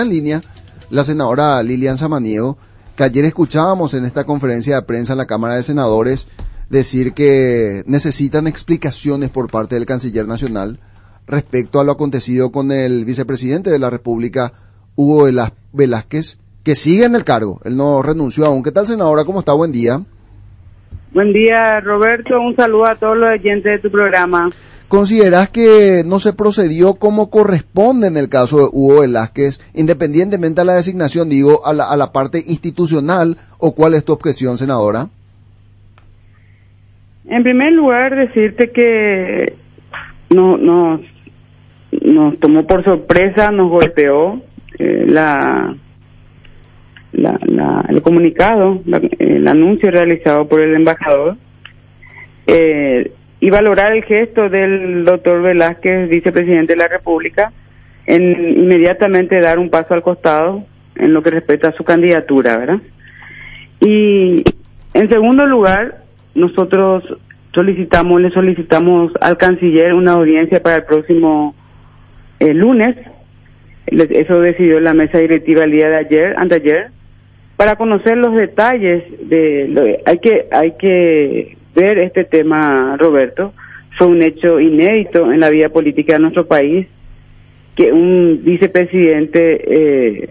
En línea, la senadora Lilian Samaniego, que ayer escuchábamos en esta conferencia de prensa en la Cámara de Senadores decir que necesitan explicaciones por parte del Canciller Nacional respecto a lo acontecido con el vicepresidente de la República, Hugo Velázquez, que sigue en el cargo. Él no renunció aún. ¿Qué tal, senadora? ¿Cómo está? Buen día. Buen día, Roberto. Un saludo a todos los oyentes de tu programa. ¿Considerás que no se procedió como corresponde en el caso de Hugo Velázquez, independientemente a la designación, digo, a la parte institucional, o cuál es tu objeción, senadora? En primer lugar, decirte que nos tomó por sorpresa, nos golpeó el comunicado, el anuncio realizado por el embajador, y valorar el gesto del doctor Velázquez, vicepresidente de la República, en inmediatamente dar un paso al costado en lo que respecta a su candidatura, ¿verdad? Y en segundo lugar, nosotros le solicitamos al canciller una audiencia para el próximo lunes. Eso decidió la mesa directiva el día de anteayer, para conocer los detalles hay que ver este tema, Roberto. Fue un hecho inédito en la vida política de nuestro país que un vicepresidente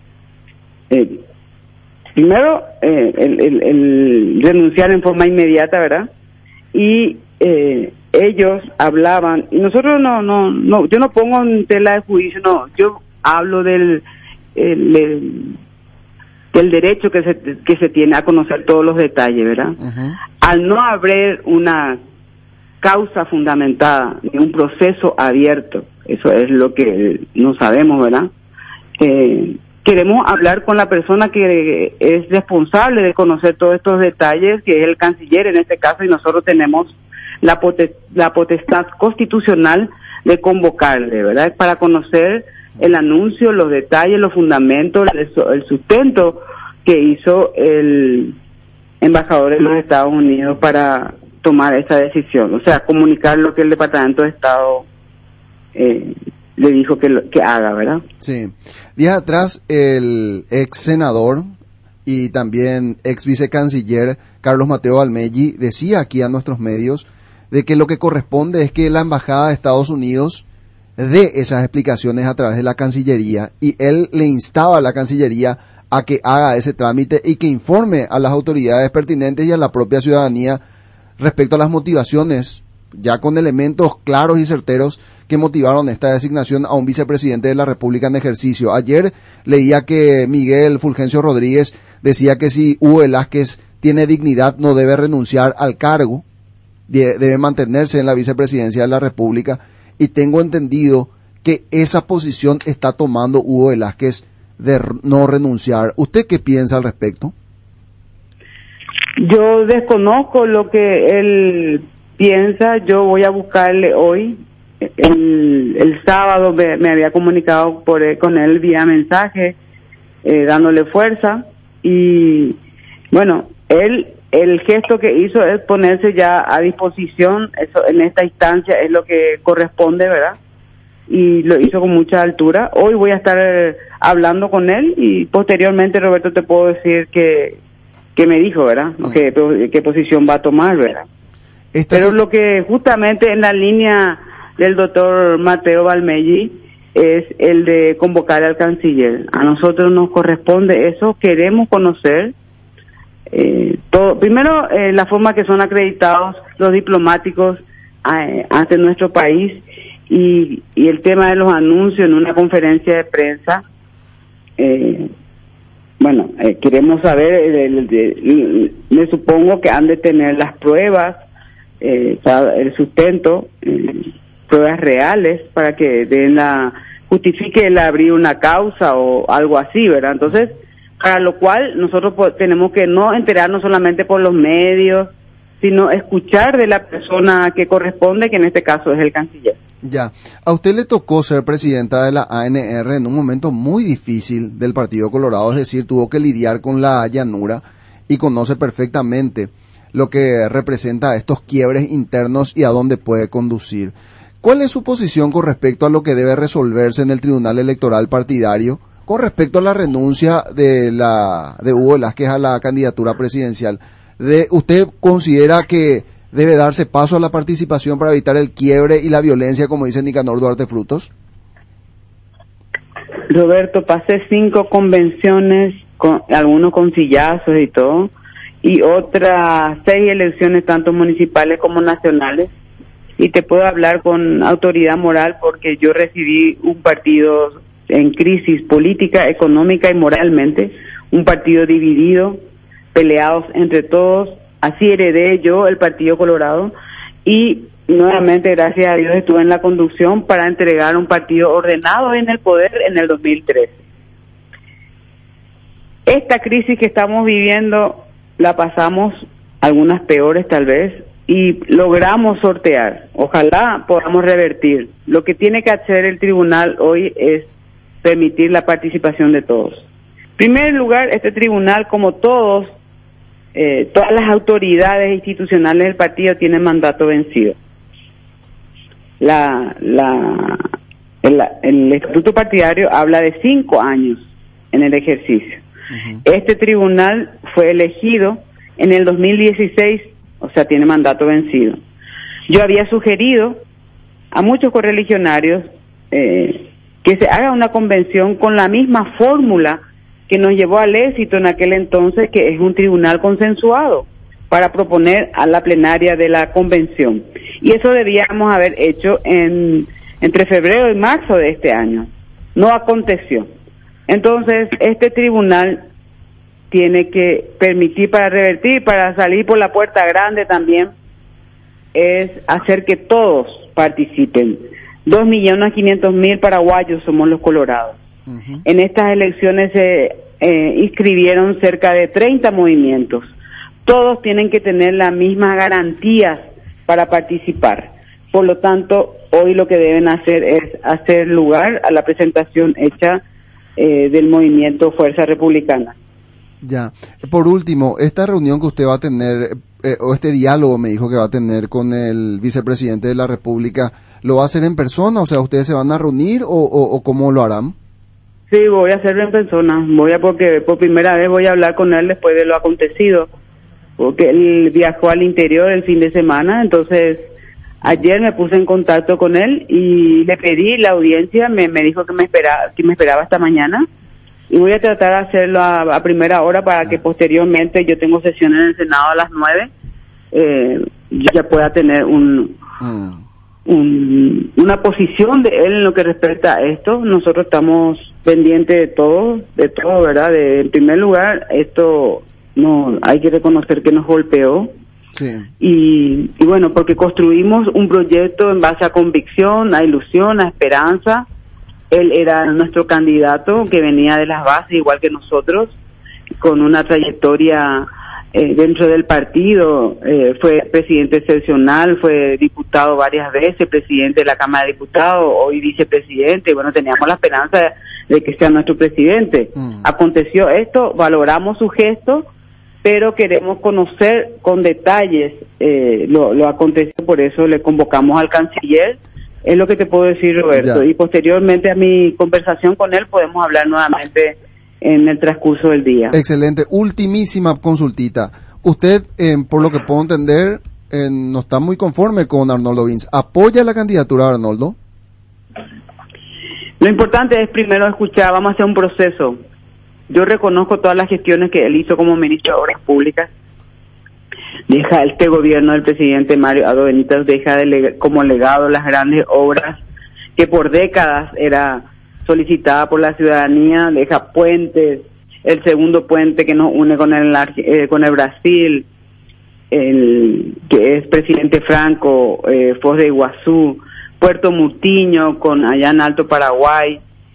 primero el renunciar en forma inmediata, ¿verdad? Y ellos hablaban, y nosotros no, yo no pongo en tela de juicio, no, yo hablo del derecho que se tiene a conocer todos los detalles, ¿verdad? Uh-huh. Al no haber una causa fundamentada ni un proceso abierto, eso es lo que no sabemos, ¿verdad? Queremos hablar con la persona que es responsable de conocer todos estos detalles, que es el canciller en este caso, y nosotros tenemos la potestad constitucional de convocarle, ¿verdad? Para conocer el anuncio, los detalles, los fundamentos, el sustento que hizo el embajador de los Estados Unidos para tomar esa decisión. O sea, comunicar lo que el Departamento de Estado le dijo que haga, ¿verdad? Sí. Días atrás, el ex senador y también ex vicecanciller Carlos Mateo Valmelli decía aquí a nuestros medios de que lo que corresponde es que la Embajada de Estados Unidos dé esas explicaciones a través de la Cancillería, y él le instaba a la Cancillería a que haga ese trámite y que informe a las autoridades pertinentes y a la propia ciudadanía respecto a las motivaciones, ya con elementos claros y certeros, que motivaron esta designación a un vicepresidente de la República en ejercicio. Ayer leía que Miguel Fulgencio Rodríguez decía que si Hugo Velázquez tiene dignidad no debe renunciar al cargo, debe mantenerse en la vicepresidencia de la República, y tengo entendido que esa posición está tomando Hugo Velázquez de no renunciar. ¿Usted qué piensa al respecto? Yo desconozco lo que él piensa. Yo voy a buscarle hoy. El sábado me había comunicado con él vía mensaje, dándole fuerza, y bueno, el gesto que hizo es ponerse ya a disposición. Eso en esta instancia es lo que corresponde, ¿verdad? Y lo hizo con mucha altura. Hoy voy a estar hablando con él, y posteriormente, Roberto, te puedo decir que me dijo, ¿verdad? ¿Qué posición va a tomar, ¿verdad? Pero lo que justamente en la línea del doctor Mateo Valmelli es el de convocar al canciller. A nosotros nos corresponde eso. Queremos conocer todo. Primero, la forma que son acreditados los diplomáticos ante nuestro país, y el tema de los anuncios en una conferencia de prensa. Queremos saber, me supongo que han de tener las pruebas, el sustento, pruebas reales para que justifique el abrir una causa o algo así, ¿verdad? Entonces, para lo cual nosotros tenemos que no enterarnos solamente por los medios, sino escuchar de la persona que corresponde, que en este caso es el canciller. Ya, a usted le tocó ser presidenta de la ANR en un momento muy difícil del Partido Colorado, es decir, tuvo que lidiar con la llanura y conoce perfectamente lo que representa estos quiebres internos y a dónde puede conducir. ¿Cuál es su posición con respecto a lo que debe resolverse en el Tribunal Electoral Partidario Con respecto a la renuncia de Hugo Velázquez a la candidatura presidencial, ¿usted considera que debe darse paso a la participación para evitar el quiebre y la violencia, como dice Nicanor Duarte Frutos? Roberto, pasé 5 convenciones, algunos con sillazos y todo, y otras 6 elecciones, tanto municipales como nacionales, y te puedo hablar con autoridad moral porque yo recibí un partido en crisis política, económica y moralmente, un partido dividido, peleados entre todos. Así heredé yo el Partido Colorado y nuevamente, gracias a Dios, estuve en la conducción para entregar un partido ordenado en el poder en el 2013. Esta crisis que estamos viviendo la pasamos, algunas peores tal vez, y logramos sortear. Ojalá podamos revertir. Lo que tiene que hacer el tribunal hoy es permitir la participación de todos. En primer lugar, este tribunal, como todas las autoridades institucionales del partido tienen mandato vencido. El estatuto partidario habla de 5 años en el ejercicio. Este tribunal fue elegido en el 2016, o sea, tiene mandato vencido. Yo había sugerido a muchos correligionarios que se haga una convención con la misma fórmula que nos llevó al éxito en aquel entonces, que es un tribunal consensuado, para proponer a la plenaria de la convención. Y eso debíamos haber hecho entre febrero y marzo de este año. No aconteció. Entonces, este tribunal tiene que permitir, para revertir, para salir por la puerta grande también, es hacer que todos participen. 2.500.000 paraguayos somos los colorados. En estas elecciones se inscribieron cerca de 30 movimientos. Todos tienen que tener las mismas garantías para participar. Por lo tanto, hoy lo que deben hacer es hacer lugar a la presentación hecha del movimiento Fuerza Republicana. Ya. Por último, esta reunión que usted va a tener, o este diálogo me dijo que va a tener con el vicepresidente de la República, ¿lo va a hacer en persona? O sea, ¿ustedes se van a reunir o cómo lo harán? Sí, voy a hacerlo en persona. Porque por primera vez voy a hablar con él después de lo acontecido. Porque él viajó al interior el fin de semana, entonces ayer me puse en contacto con él y le pedí la audiencia, me dijo que me esperaba hasta mañana, y voy a tratar de hacerlo a primera hora para que posteriormente, yo tengo sesión en el Senado a las 9, ya pueda tener una posición de él en lo que respecta a esto. Nosotros estamos pendientes de todo, ¿verdad? En primer lugar, esto no hay que reconocer que nos golpeó. Sí. Y bueno, porque construimos un proyecto en base a convicción, a ilusión, a esperanza. Él era nuestro candidato que venía de las bases, igual que nosotros, con una trayectoria dentro del partido. Fue presidente excepcional, fue diputado varias veces, presidente de la Cámara de Diputados, hoy vicepresidente. Bueno, teníamos la esperanza de que sea nuestro presidente. Aconteció esto, valoramos su gesto, pero queremos conocer con detalles lo acontecido, por eso le convocamos al canciller. Es lo que te puedo decir, Roberto. Ya. Y posteriormente a mi conversación con él podemos hablar nuevamente en el transcurso del día. Excelente. Ultimísima consultita. Usted, por lo que puedo entender, no está muy conforme con Arnoldo Vince. ¿Apoya la candidatura de Arnoldo? Lo importante es primero escuchar, vamos a hacer un proceso. Yo reconozco todas las gestiones que él hizo como ministro de Obras Públicas. Deja este gobierno del presidente Mario Abdo Benítez, deja como legado las grandes obras que por décadas era solicitada por la ciudadanía, deja puentes, el segundo puente que nos une con el Brasil, que es Presidente Franco, Foz de Iguazú, Puerto Mutiño allá en Alto Paraguay,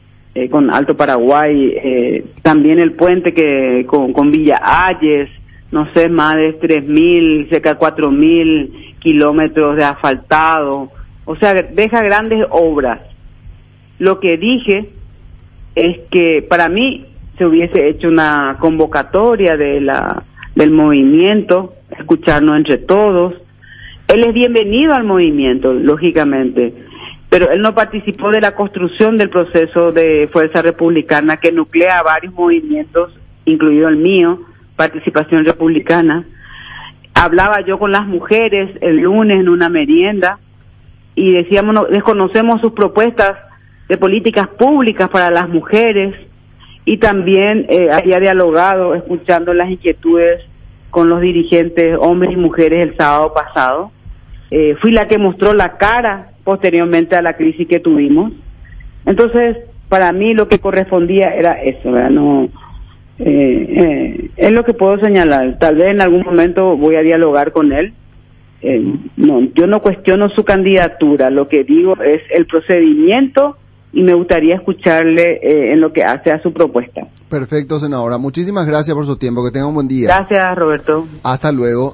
también el puente con Villa Ayes, no sé, más de 3.000, cerca de 4.000 kilómetros de asfaltado. O sea, deja grandes obras. Lo que dije es que para mí se hubiese hecho una convocatoria del movimiento, escucharnos entre todos. Él es bienvenido al movimiento, lógicamente, pero él no participó de la construcción del proceso de Fuerza Republicana que nuclea varios movimientos, incluido el mío, Participación Republicana. Hablaba yo con las mujeres el lunes en una merienda y decíamos, desconocemos sus propuestas de políticas públicas para las mujeres, y también había dialogado, escuchando las inquietudes con los dirigentes, hombres y mujeres, el sábado pasado. Fui la que mostró la cara posteriormente a la crisis que tuvimos. Entonces, para mí lo que correspondía era eso, ¿verdad? No, es lo que puedo señalar. Tal vez en algún momento voy a dialogar con él. No, yo no cuestiono su candidatura, lo que digo es el procedimiento, y me gustaría escucharle en lo que hace a su propuesta. Perfecto, senadora. Muchísimas gracias por su tiempo. Que tenga un buen día. Gracias, Roberto. Hasta luego.